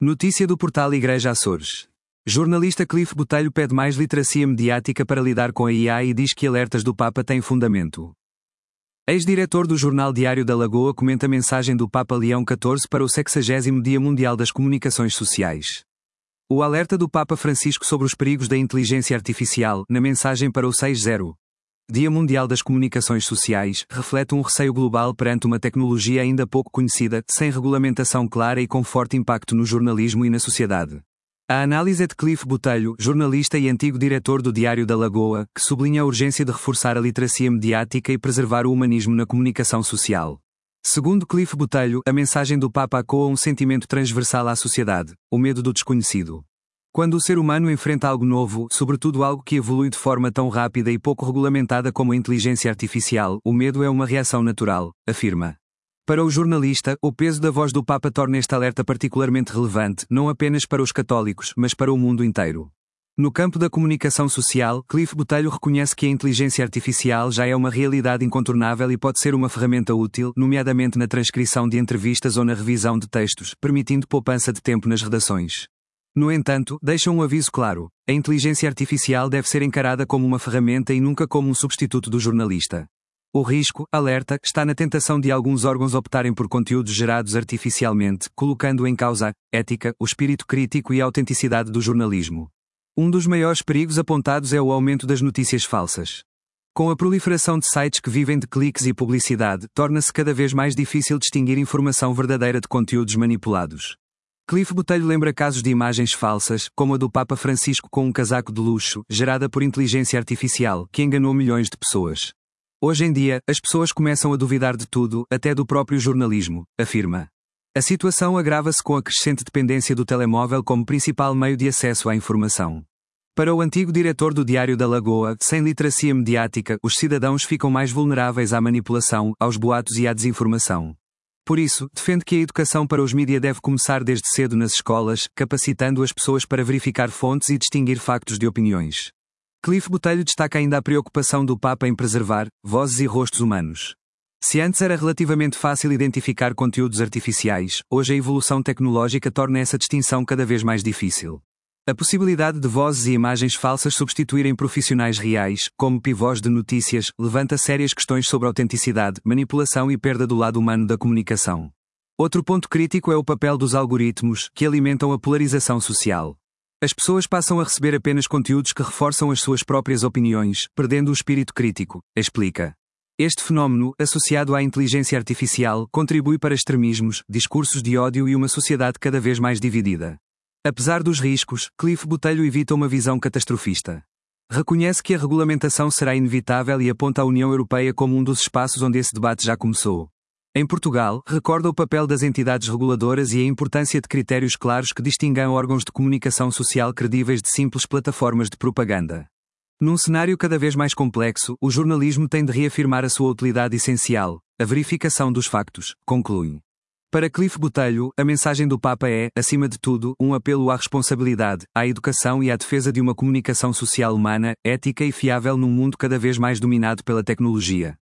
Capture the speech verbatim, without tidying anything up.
Notícia do portal Igreja Açores. Jornalista Cliff Botelho pede mais literacia mediática para lidar com a I A e diz que alertas do Papa têm fundamento. Ex-diretor do Jornal Diário da Lagoa comenta a mensagem do Papa Leão catorze para o sexagésimo Dia Mundial das Comunicações Sociais. O alerta do Papa Francisco sobre os perigos da inteligência artificial, na mensagem para o sexagésimo Dia Mundial das Comunicações Sociais, reflete um receio global perante uma tecnologia ainda pouco conhecida, sem regulamentação clara e com forte impacto no jornalismo e na sociedade. A análise é de Cliff Botelho, jornalista e antigo diretor do Diário da Lagoa, que sublinha a urgência de reforçar a literacia mediática e preservar o humanismo na comunicação social. Segundo Cliff Botelho, a mensagem do Papa ecoa um sentimento transversal à sociedade: o medo do desconhecido. Quando o ser humano enfrenta algo novo, sobretudo algo que evolui de forma tão rápida e pouco regulamentada como a inteligência artificial, o medo é uma reação natural, afirma. Para o jornalista, o peso da voz do Papa torna este alerta particularmente relevante, não apenas para os católicos, mas para o mundo inteiro. No campo da comunicação social, Cliff Botelho reconhece que a inteligência artificial já é uma realidade incontornável e pode ser uma ferramenta útil, nomeadamente na transcrição de entrevistas ou na revisão de textos, permitindo poupança de tempo nas redações. No entanto, deixa um aviso claro: a inteligência artificial deve ser encarada como uma ferramenta e nunca como um substituto do jornalista. O risco, alerta, está na tentação de alguns órgãos optarem por conteúdos gerados artificialmente, colocando em causa a ética, o espírito crítico e a autenticidade do jornalismo. Um dos maiores perigos apontados é o aumento das notícias falsas. Com a proliferação de sites que vivem de cliques e publicidade, torna-se cada vez mais difícil distinguir informação verdadeira de conteúdos manipulados. Cliff Botelho lembra casos de imagens falsas, como a do Papa Francisco com um casaco de luxo, gerada por inteligência artificial, que enganou milhões de pessoas. Hoje em dia, as pessoas começam a duvidar de tudo, até do próprio jornalismo, afirma. A situação agrava-se com a crescente dependência do telemóvel como principal meio de acesso à informação. Para o antigo diretor do Diário da Lagoa, sem literacia mediática, os cidadãos ficam mais vulneráveis à manipulação, aos boatos e à desinformação. Por isso, defende que a educação para os mídia deve começar desde cedo nas escolas, capacitando as pessoas para verificar fontes e distinguir factos de opiniões. Cliff Botelho destaca ainda a preocupação do Papa em preservar vozes e rostos humanos. Se antes era relativamente fácil identificar conteúdos artificiais, hoje a evolução tecnológica torna essa distinção cada vez mais difícil. A possibilidade de vozes e imagens falsas substituírem profissionais reais, como pivôs de notícias, levanta sérias questões sobre autenticidade, manipulação e perda do lado humano da comunicação. Outro ponto crítico é o papel dos algoritmos, que alimentam a polarização social. As pessoas passam a receber apenas conteúdos que reforçam as suas próprias opiniões, perdendo o espírito crítico, explica. Este fenómeno, associado à inteligência artificial, contribui para extremismos, discursos de ódio e uma sociedade cada vez mais dividida. Apesar dos riscos, Cliff Botelho evita uma visão catastrofista. Reconhece que a regulamentação será inevitável e aponta a União Europeia como um dos espaços onde esse debate já começou. Em Portugal, recorda o papel das entidades reguladoras e a importância de critérios claros que distingam órgãos de comunicação social credíveis de simples plataformas de propaganda. Num cenário cada vez mais complexo, o jornalismo tem de reafirmar a sua utilidade essencial: a verificação dos factos, conclui. Para Cliff Botelho, a mensagem do Papa é, acima de tudo, um apelo à responsabilidade, à educação e à defesa de uma comunicação social humana, ética e fiável num mundo cada vez mais dominado pela tecnologia.